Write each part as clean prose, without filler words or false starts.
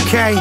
Okay.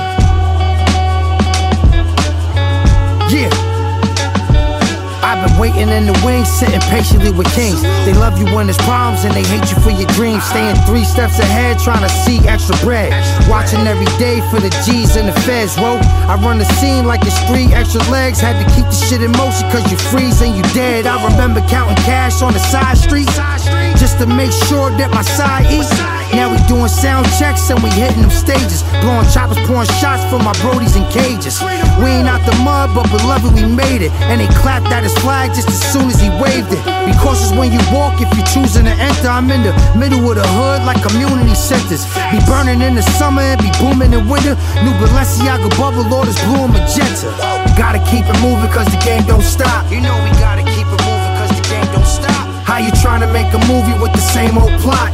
Yeah. I've been waiting in the wings, sitting patiently with kings. They love you when there's problems and they hate you for your dreams. Staying 3 steps ahead, trying to see extra bread. Watching every day for the G's and the feds. Whoa, I run the scene like it's 3 extra legs. Had to keep the shit in motion cause you freeze and you dead. I remember counting cash on the side street just to make sure that my side eats. Now we doing sound checks and we hitting them stages. Blowing choppers, pouring shots for my brodies in cages. We ain't out the mud, but beloved, we made it. And they clapped at his flag just as soon as he waved it. Be cautious when you walk if you're choosing to enter. I'm in the middle of the hood like community centers. Be burning in the summer and be booming in winter. New Balenciaga bubble orders blue and magenta. Gotta keep it moving cause the game don't stop. You know we gotta keep it moving cause the game don't stop. How you trying to make a movie with the same old plot?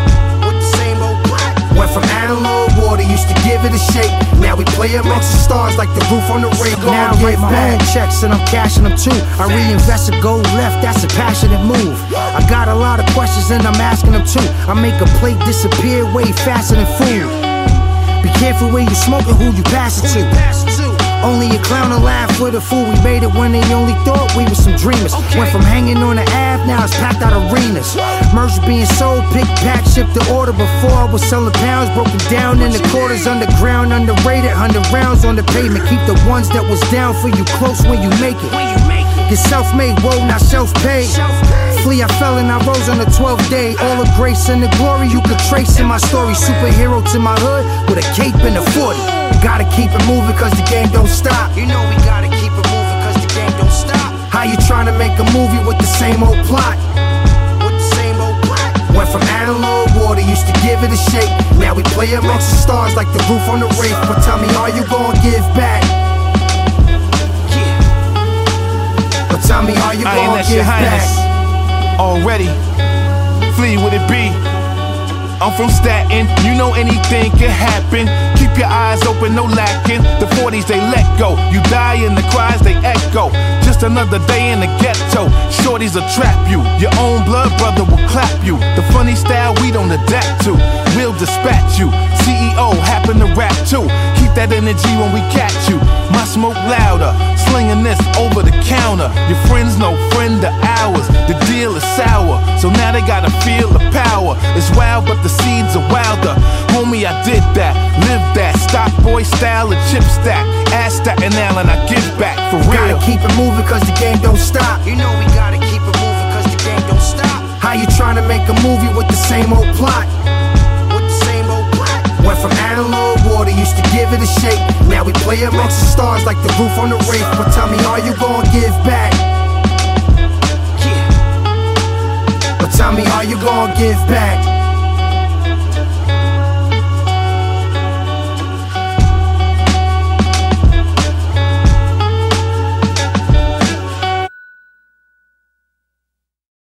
Went from analog water, used to give it a shake. Now we play amongst the stars like the roof on the rake. Now I write my own checks and I'm cashing them too. I reinvest a gold left, that's a passionate move. I got a lot of questions and I'm asking them too. I make a plate disappear way faster than food. Be careful where you smoking, who you pass it to. Only a clown will laugh with a fool. We made it when they only thought we were some dreamers. Went from hanging on the Ave, now it's packed out arenas. Merch being sold, pick, pack, shipped the order. Before I was selling pounds, broken down in the quarters. Underground, underrated, 100 rounds on the pavement. Keep the ones that was down for you close when you make it. Get self-made, whoa, not self-paid. Flee, I fell and I rose on the 12th day. All the grace and the glory you could trace in my story. Superhero to my hood with a cape and a 40. Gotta keep it moving cause the game don't stop. You know we gotta keep it moving cause the game don't stop. How you trying to make a movie with the same old plot? Went from analog water, used to give it a shake. Now we play amongst the stars like the roof on the rake. But tell me, are you gonna give back? But tell me, are you gonna give back? Already, Flee, would it be? I'm from Staten, you know anything can happen. Keep your eyes open, no lacking. The 40s they let go, you die and the cries they echo. Just another day in the ghetto. Shorties will trap you, your own blood brother will clap you. The funny style we don't adapt to, we'll dispatch you. CEO happen to rap too. Keep that energy when we catch you. My smoke louder, slinging this over the counter. Your friends no friend of ours. The deal is sour, so now they gotta feel the power. It's wild, but the seeds are wilder. Homie, I did that, lived that. Stock boy style and chip stack. Ask Staten Island, I give back for real. Gotta keep it moving cause the game don't stop. You know we gotta keep it moving cause the game don't stop. How you trying to make a movie with the same old plot? Went from analog water, used to give it a shake. Now we play amongst the stars like the roof on the rake. But tell me, are you gonna give back? But tell me, are you gonna give back?